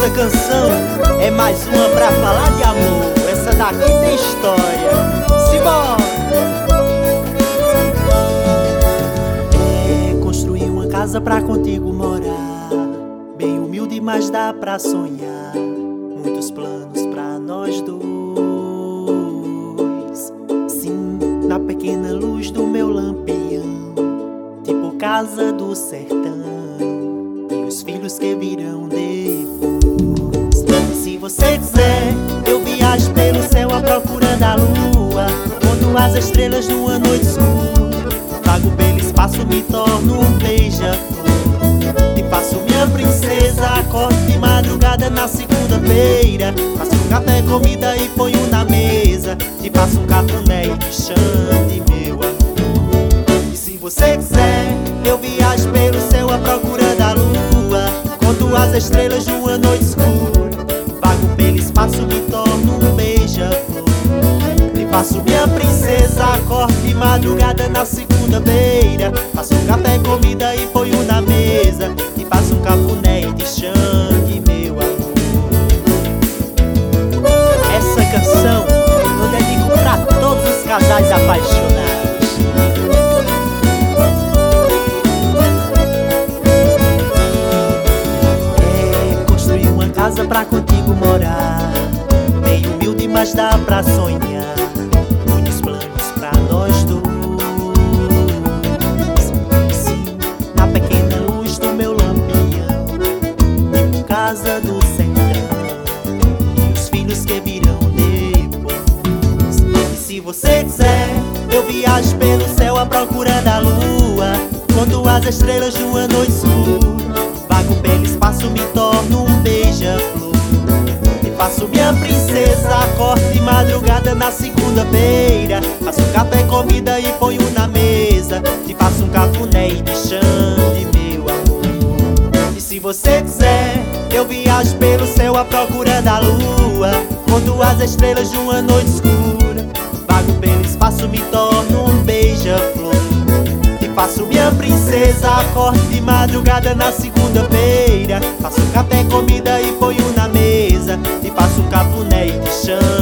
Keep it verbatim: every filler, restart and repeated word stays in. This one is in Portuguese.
Essa canção é mais uma pra falar de amor. Essa daqui tem história. Simbora! É, construir uma casa pra contigo morar, bem humilde, mas dá pra sonhar. Muitos planos pra nós dois. Sim, na pequena luz do meu lampião, tipo casa do sertão, e os filhos que virão depois. Se você quiser, eu viajo pelo céu à procura da lua, conto as estrelas numa noite escura, vago pelo espaço, me torno um beija-flor, e faço minha princesa. Acordo de madrugada na segunda-feira, faço um café, comida e ponho na mesa, te faço um cafuné e te chamo de meu amor. E se você quiser, eu viajo pelo céu à procura da lua, conto as estrelas numa noite escura, vago pelo espaço, me torno um beija-flor, te faço minha princesa. Acordo de madrugada na segunda-feira, faço um café, comida e ponho na mesa, te faço um cafuné e te chamo de meu amor. Essa canção eu dedico pra todos os casais apaixonados. É, construir uma casa pra contigo morar, bem humilde, mas dá pra sonhar. Muitos planos pra nós dois. Sim, na pequena luz do meu lampião, tipo casa do sertão, e os filhos que virão depois. E se você quiser, eu viajo pelo céu à procura da lua, conto as estrelas numa noite escura, vago pelo espaço, me torno um beija-flor, e faço minha princesa. Acordo de madrugada na segunda-feira, faço um café, comida e ponho na mesa, te faço um cafuné e te chamo de meu amor. E se você quiser, eu viajo pelo céu à procura da lua, conto as estrelas numa noite escura, vago pelo espaço, me torno um beija-flor, te faço minha princesa. Acordo de madrugada na segunda-feira, faço um café, comida e ponho na mesa, te faço um cafuné e te chamo